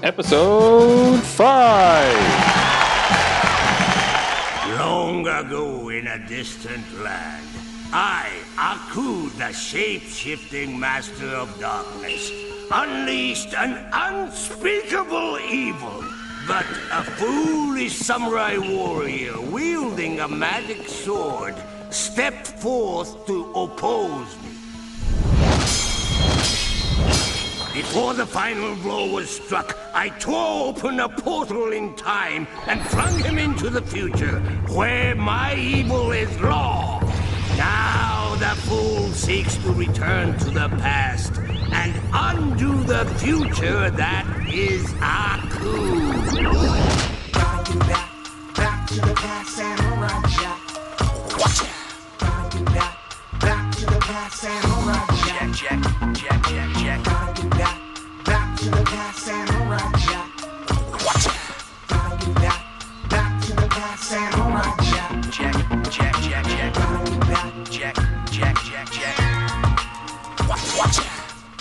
Episode 5. Long ago in a distant land, I, Aku, the shape-shifting master of darkness, unleashed an unspeakable evil. But a foolish samurai warrior wielding a magic sword stepped forth to oppose me. Before the final blow was struck, I tore open a portal in time and flung him into the future, where my evil is law. Now the fool seeks to return to the past and undo the future that is Aku. Back to the past, Samurai Jack. Watch it. Back to the past, Samurai Jack. Jack. Back to the past, Samurai Jack. Watch it. Back to the past, Samurai Jack. Jack. Watch it.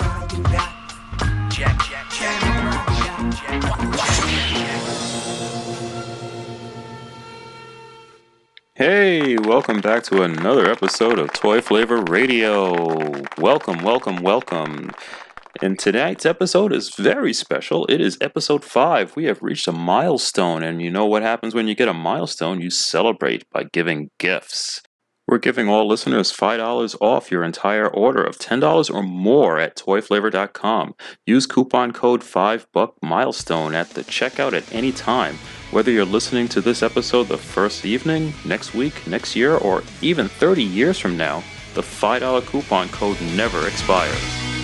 Hey, welcome back to another episode of Toy Flavor Radio. Welcome. And tonight's episode is very special. It is episode 5. We have reached a milestone, and you know what happens when you get a milestone? You celebrate by giving gifts. We're giving all listeners $5 off your entire order of $10 or more at toyflavor.com. Use coupon code 5BuckMilestone at the checkout at any time. Whether you're listening to this episode the first evening, next week, next year, or even 30 years from now, the $5 coupon code never expires.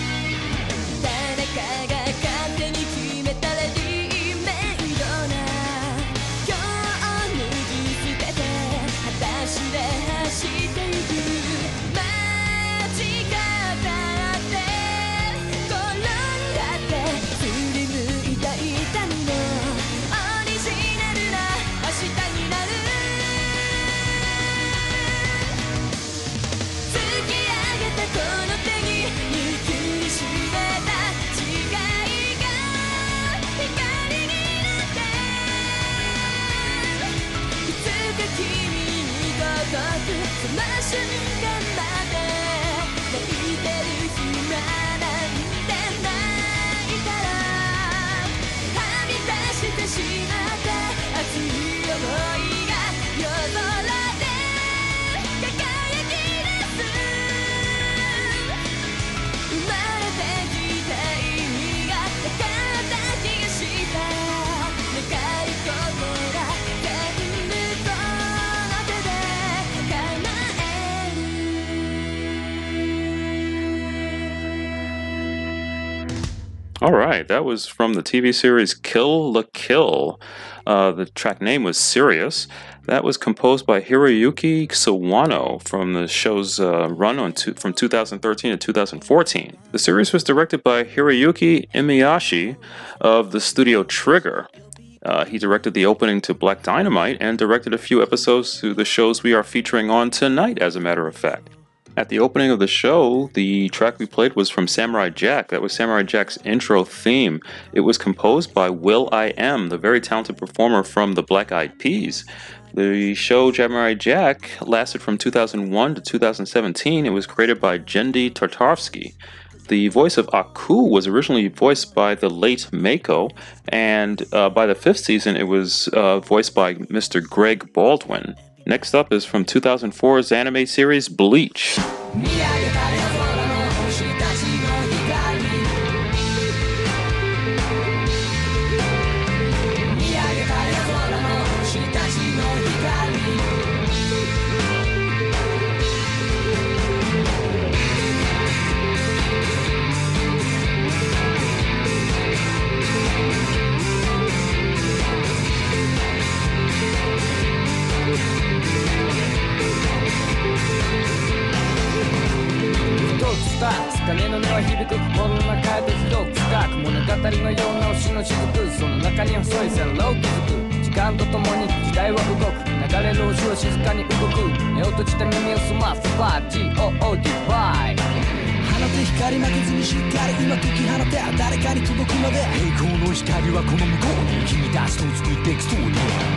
Alright, that was from the TV series Kill la Kill. The track name was Sirius. That was composed by Hiroyuki Sawano from the show's run from 2013 to 2014. The series was directed by Hiroyuki Imiyashi of the studio Trigger. He directed the opening to Black Dynamite and directed a few episodes to the shows we are featuring on tonight, as a matter of fact. At the opening of the show, the track we played was from Samurai Jack. That was Samurai Jack's intro theme. It was composed by will.i.am, the very talented performer from the Black Eyed Peas. The show Samurai Jack lasted from 2001 to 2017. It was created by Genndy Tartarovsky. The voice of Aku was originally voiced by the late Mako, and by the 5th season it was voiced by Mr. Greg Baldwin. Next up is from 2004's anime series Bleach. 鐘の音は響く心の中へと広く深く物語のような星の雫その中に細い線路を築く時間とともに時代は動く流れる星は静かに動く目を閉じて耳を澄ますバー GOOD バイて光負けずにしっかりうまく切り放て誰かに届くまで栄光の光はこの向こうに君たちと作っていくストーリー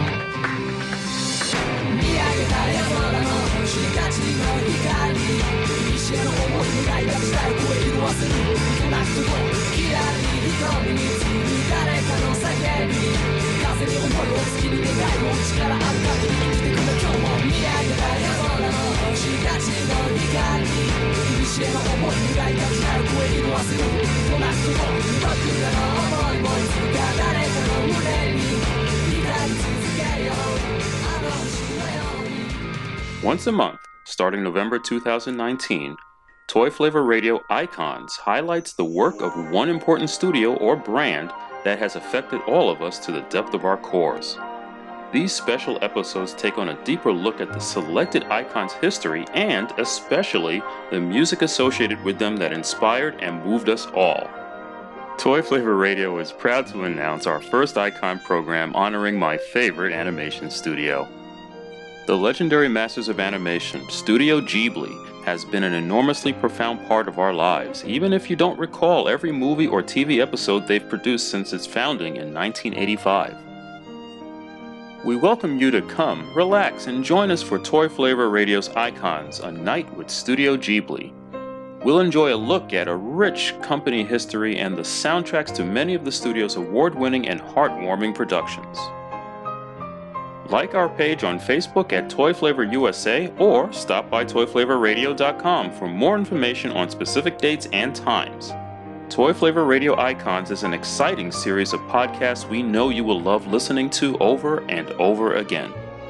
見上げたれ空の星がちの光西への想い願いがしたい声色あせる人なくときらり瞳につく誰かの叫び風に思いを月に願いを力ある限り生きてくれ今日も見上げたれ空の星がちの光西への想い願いがしたい声色あせる人なくと僕らの想いもいつか誰かの胸に光り続けようあの星のように Once a month, starting November 2019, Toy Flavor Radio Icons highlights the work of one important studio or brand that has affected all of us to the depth of our cores. These special episodes take on a deeper look at the selected icons' history and, especially, the music associated with them that inspired and moved us all. Toy Flavor Radio is proud to announce our first icon program honoring my favorite animation studio. The legendary masters of animation, Studio Ghibli, has been an enormously profound part of our lives, even if you don't recall every movie or TV episode they've produced since its founding in 1985. We welcome you to come, relax, and join us for Toy Flavor Radio's Icons, A Night with Studio Ghibli. We'll enjoy a look at a rich company history and the soundtracks to many of the studio's award-winning and heartwarming productions. Like our page on Facebook at Toy Flavor USA or stop by toyflavorradio.com for more information on specific dates and times. Toy Flavor Radio Icons is an exciting series of podcasts we know you will love listening to over and over again.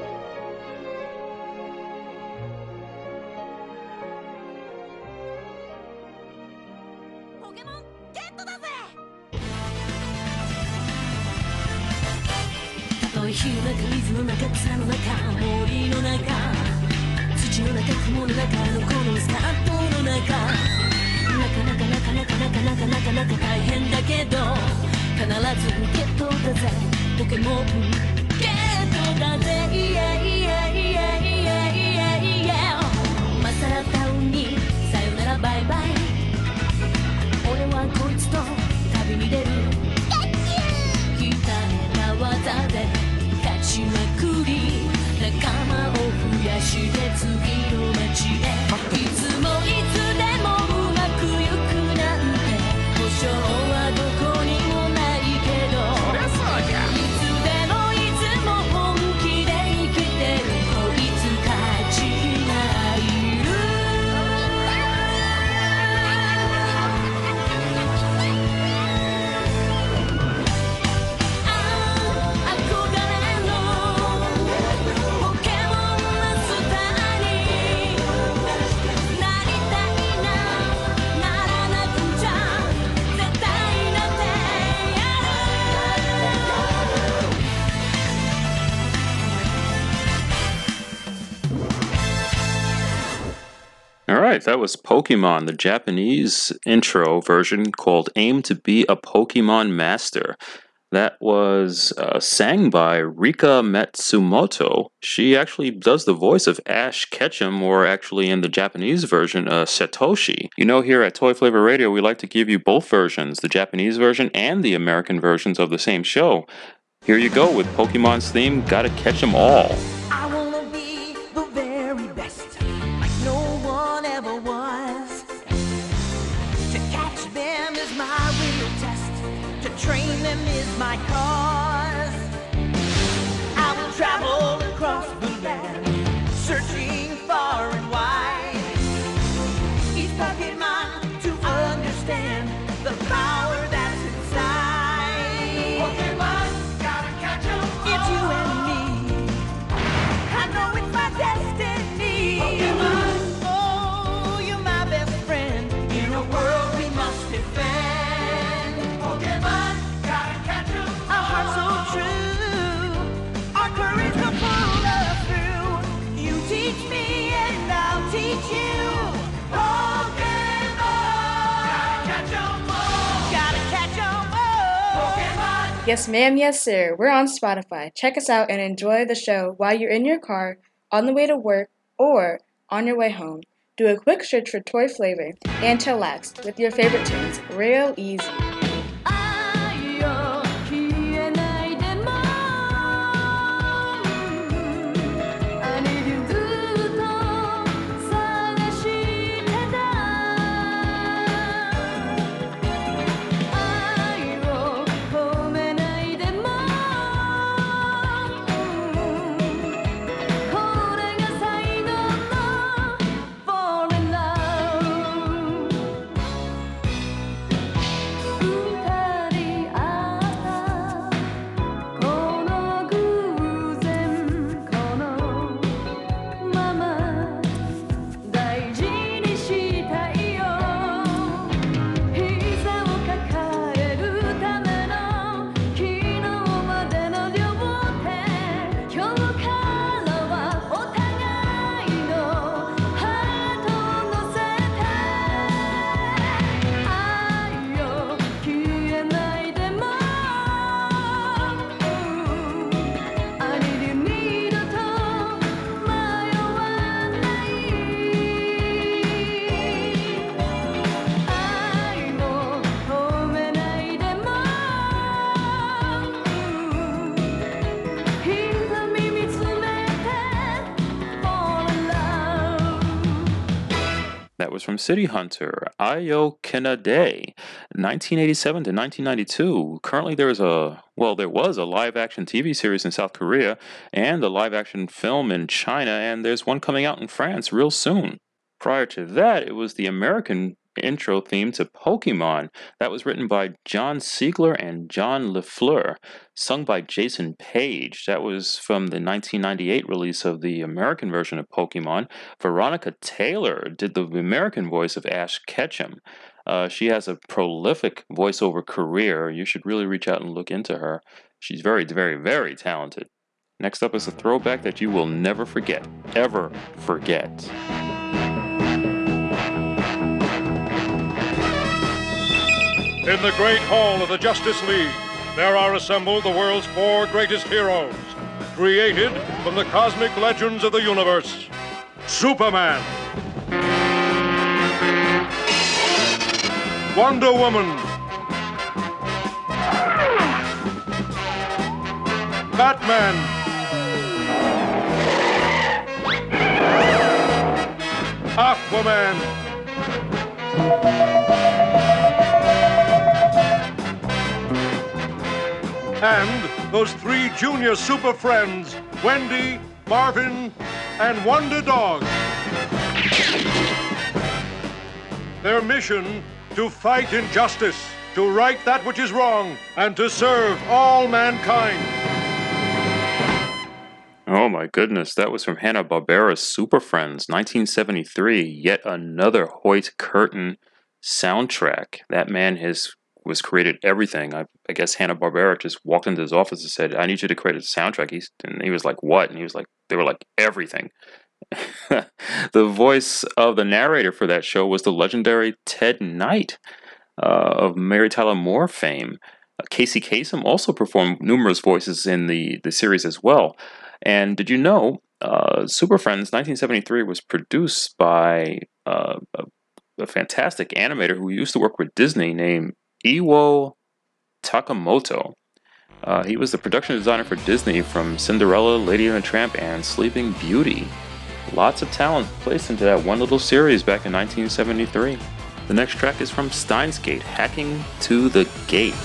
Alright, that was Pokemon, the Japanese intro version called Aim to Be a Pokemon Master. That was sang by Rika Matsumoto. She actually does the voice of Ash Ketchum, or actually in the Japanese version, Satoshi. You know, here at Toy Flavor Radio, we like to give you both versions, the Japanese version and the American versions of the same show. Here you go with Pokemon's theme, Gotta Catch 'Em All. I wanna be the very best, like no one ever was. To catch them is my real test, to train them is my cause. I will travel across the land, searching far and wide. Each Pokemon to understand the power that's inside. Pokemon, gotta catch 'em all. It's you and me. I know it's my destiny. Pokemon, oh, you're my best friend. In a world we must defend. Pokemon, gotta catch 'em all. Our hearts so true, our courage will pull us through. You teach me and I'll teach you. Pokemon, gotta catch 'em all. Gotta catch 'em all. Pokemon. Yes, ma'am, yes, sir. We're on Spotify. Check us out and enjoy the show while you're in your car, on the way to work, or on your way home. Do a quick search for Toy Flavor and chillax with your favorite tunes real easy. That was from City Hunter, Ayo Kenade, 1987 to 1992. Currently, there was a live-action TV series in South Korea and a live-action film in China, and there's one coming out in France real soon. Prior to that, it was the American intro theme to Pokemon. That was written by John Siegler and John LeFleur, sung by Jason Page. That was from the 1998 release of the American version of Pokemon. Veronica Taylor did the American voice of Ash Ketchum. She has a prolific voiceover career. You should really reach out and look into her. She's very, very, very talented. Next up is a throwback that you will never forget. Ever forget. In the great hall of the Justice League, there are assembled the world's 4 greatest heroes, created from the cosmic legends of the universe. Superman, Wonder Woman, Batman, Aquaman, and those 3 junior super friends, Wendy, Marvin, and Wonder Dog. Their mission, to fight injustice, to right that which is wrong, and to serve all mankind. Oh my goodness, that was from Hanna-Barbera's Super Friends, 1973. Yet another Hoyt Curtin soundtrack. That man was created everything. I guess Hanna-Barbera just walked into his office and said, I need you to create a soundtrack. And he was like, what? And he was like, they were like, everything. The voice of the narrator for that show was the legendary Ted Knight of Mary Tyler Moore fame. Casey Kasem also performed numerous voices in the series as well. And did you know Super Friends 1973 was produced by a fantastic animator who used to work with Disney named Iwo Takamoto. He was the production designer for Disney from Cinderella, Lady and the Tramp, and Sleeping Beauty. Lots of talent placed into that one little series back in 1973. The next track is from Steins Gate, Hacking to the Gate.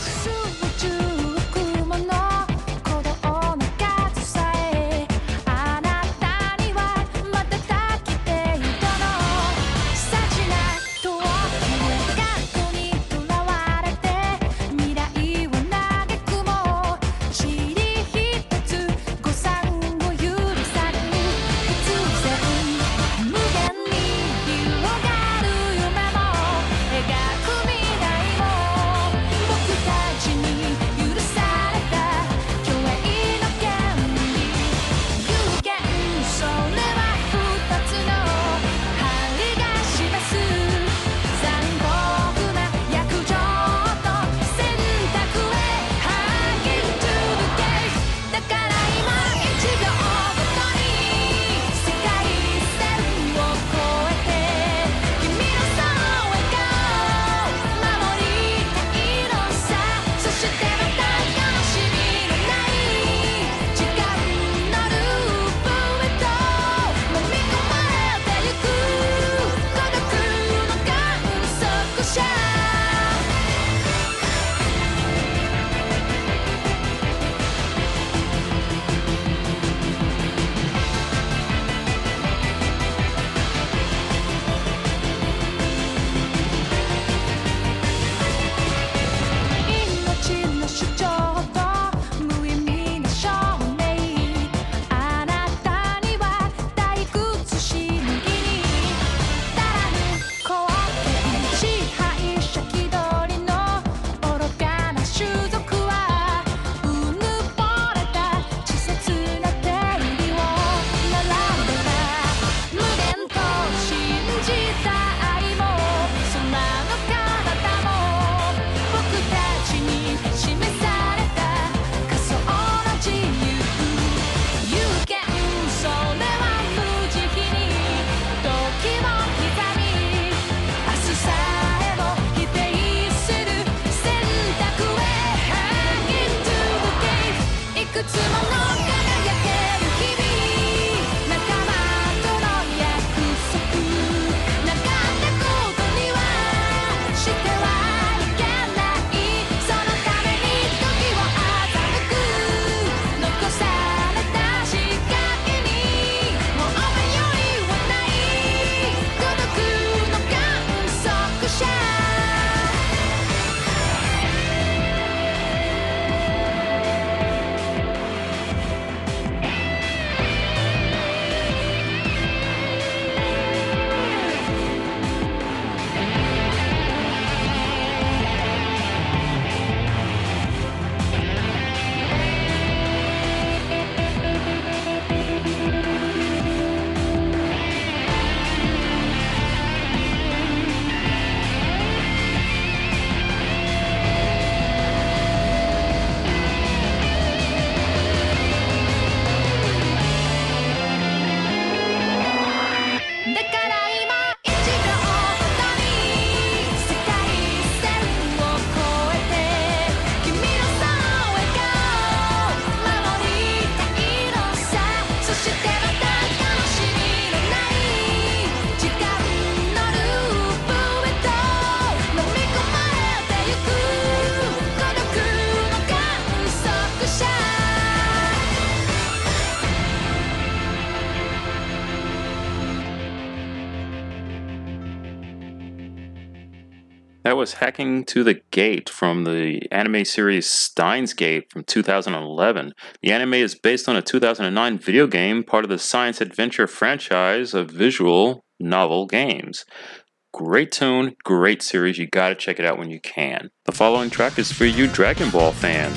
That was Hacking to the Gate from the anime series Steins Gate from 2011. The anime is based on a 2009 video game, part of the science adventure franchise of visual novel games. Great tune, great series. You gotta check it out when you can. The following track is for you Dragon Ball fans.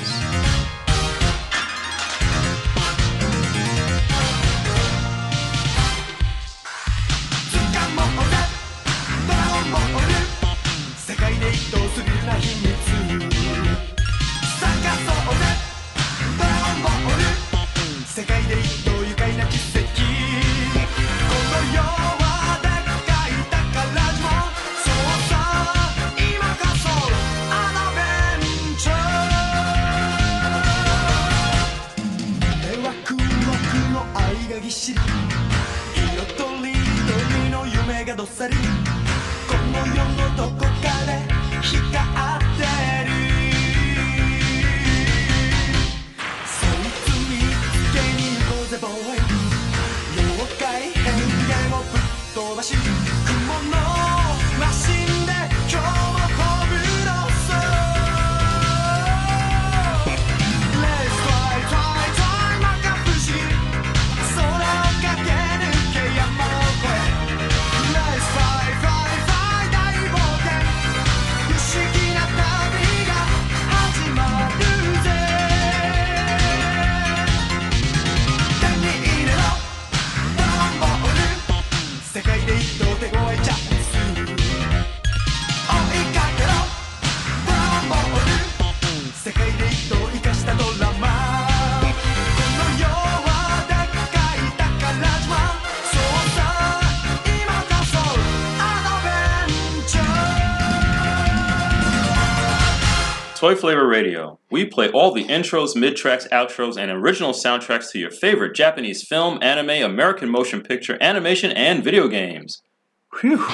Toy Flavor Radio. We play all the intros, mid-tracks, outros, and original soundtracks to your favorite Japanese film, anime, American motion picture, animation, and video games. Whew.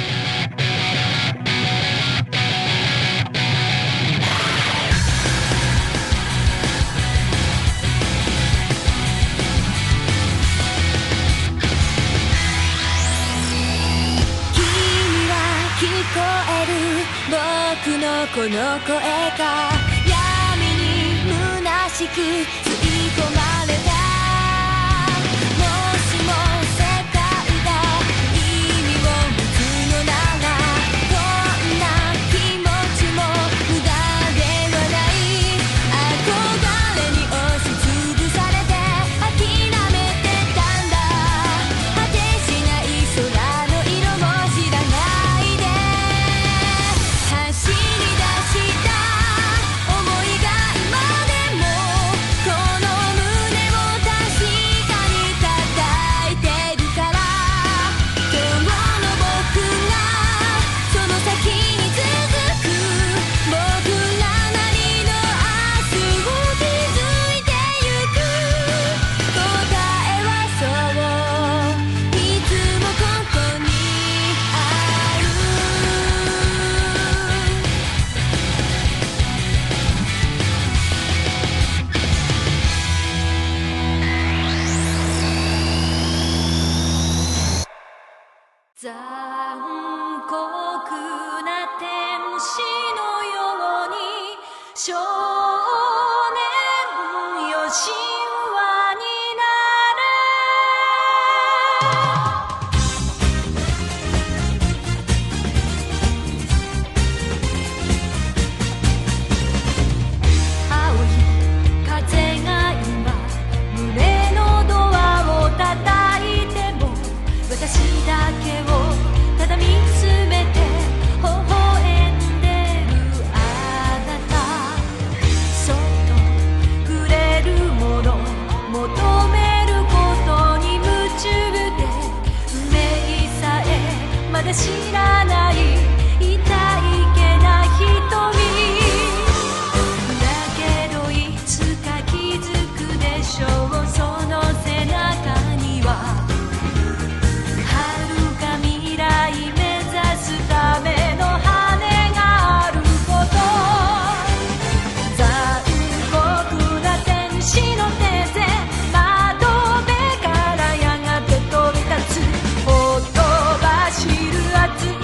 「この声が闇に虚しく吸い込まれた」「もしも世界が意味を持つのなら」「こんな気持ちも無駄ではない」「憧れに押しつぶされて諦めてたんだ」「果てしない空の色も知らないで」「走り残酷な天使のように少年よ神話になる青い風が今胸のドアを叩いても私だけをただ見つめて微笑んでるあなたそっとくれるもの求めることに夢中で運命さえまだ知らない痛いけな瞳だけどいつか気づくでしょうその背中にはための羽があること残酷な天使の手で窓辺からやがて飛び立つほとばしる熱い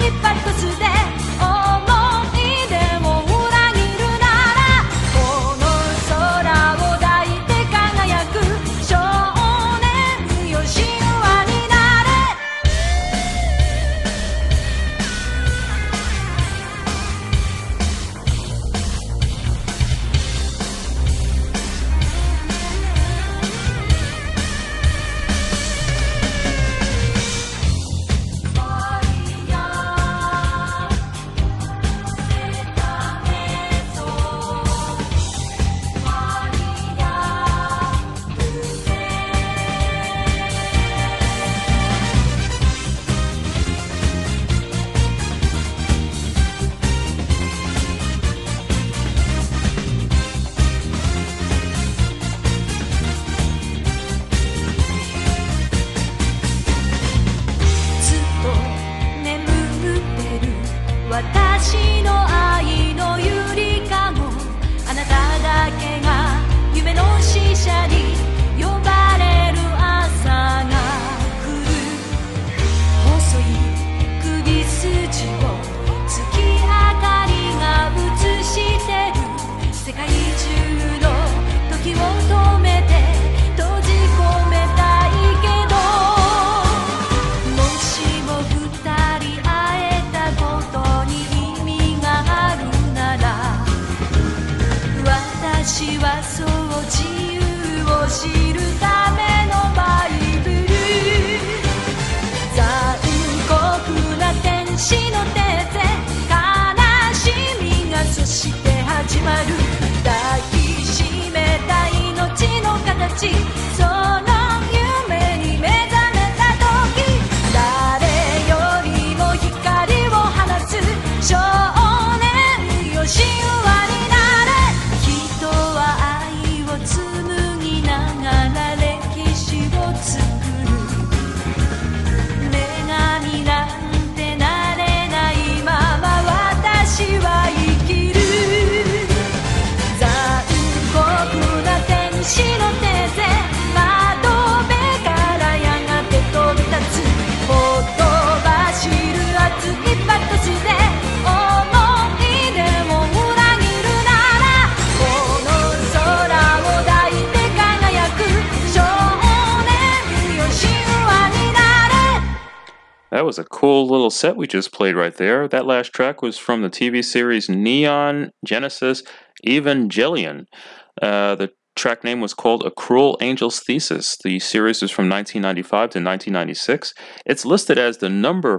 はそう自由を知るためのバイブル残酷な天使のテーゼ悲しみがそして始まる抱きしめた命の形その夢に目覚めた時誰よりも光を放つ少年よ神話になれ人は愛を紡ぎながら歴史を作る女神なんてなれないまま私は生きる残酷な天使のテーゼ窓辺からやがて飛び立つほとばしる熱いパトスで思い出を裏切るならこの空を抱いて輝く少年よ神話になれ That was a cool little set we just played right there. That last track was from the TV series Neon Genesis Evangelion. The track name was called A Cruel Angel's Thesis. The series was from 1995 to 1996. It's listed as the number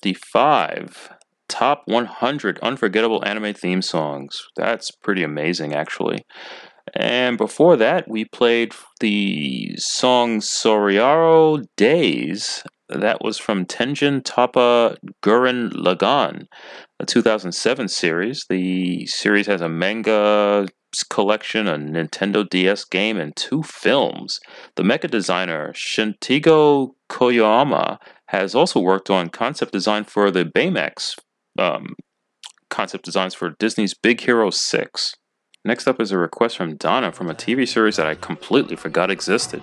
55 top 100 unforgettable anime theme songs. That's pretty amazing, actually. And before that, we played the song Soriaro Days. That was from Tenjin Toppa Gurren Lagann, a 2007 series. The series has a manga collection, a Nintendo DS game, and 2 films. The mecha designer Shintigo Koyama has also worked on concept design for the Baymax concept designs for Disney's Big Hero 6. Next up is a request from Donna from a TV series that I completely forgot existed.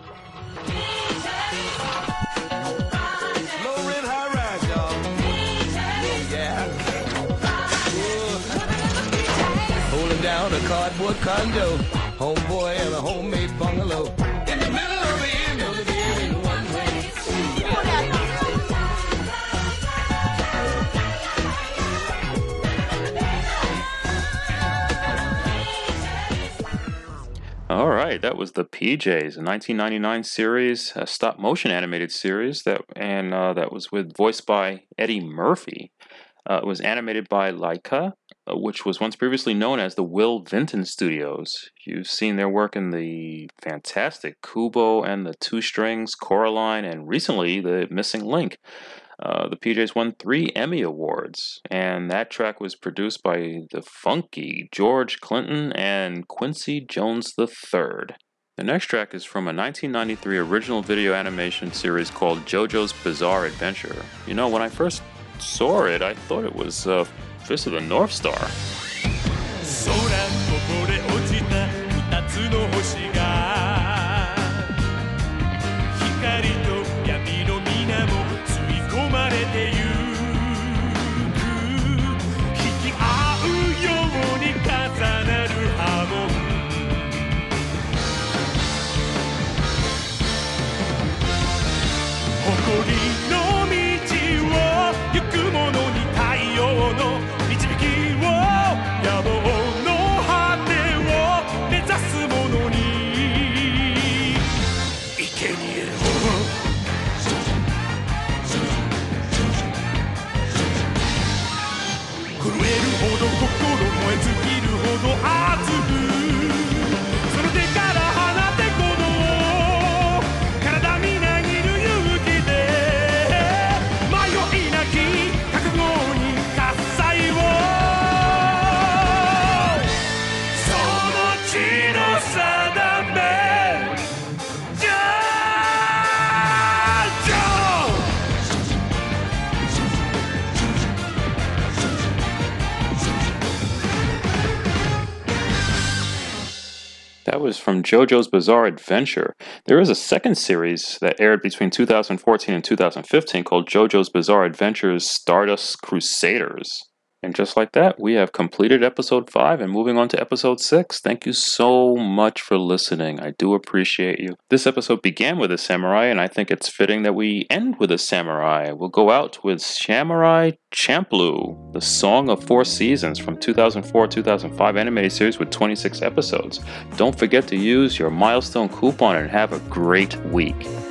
Holding down a cardboard condo, homeboy and a homemade bungalow. In the middle of the end of the day, in one way. All right, that was the PJs, a 1999 series, a stop-motion animated series that was voiced by Eddie Murphy. It was animated by Laika, which was once previously known as the Will Vinton Studios. You've seen their work in the fantastic Kubo and the Two Strings, Coraline, and recently the Missing Link. The PJs won 3 Emmy Awards, and that track was produced by the funky George Clinton and Quincy Jones III. The next track is from a 1993 original video animation series called JoJo's Bizarre Adventure. You know, when I first saw it, I thought it was Fist of the North Star. 空ここで落ちた2つの星が光と闇の皆も吸い込まれてゆく引き合うように重なる波紋誇りの道を行く者に太陽の導きを野望の果てを目指す者に生贄を震えるほど心燃え尽きるほど熱くその手から放て鼓動体みなぎる勇気で迷いなき覚悟に喝采をその血の定めジョジョ That was from JoJo's Bizarre Adventure. There is a second series that aired between 2014 and 2015 called JoJo's Bizarre Adventures Stardust Crusaders. And just like that, we have completed episode 5 and moving on to episode 6. Thank you so much for listening. I do appreciate you. This episode began with a samurai, and I think it's fitting that we end with a samurai. We'll go out with Samurai Champloo, the Song of Four Seasons from 2004-2005 animated series with 26 episodes. Don't forget to use your milestone coupon and have a great week.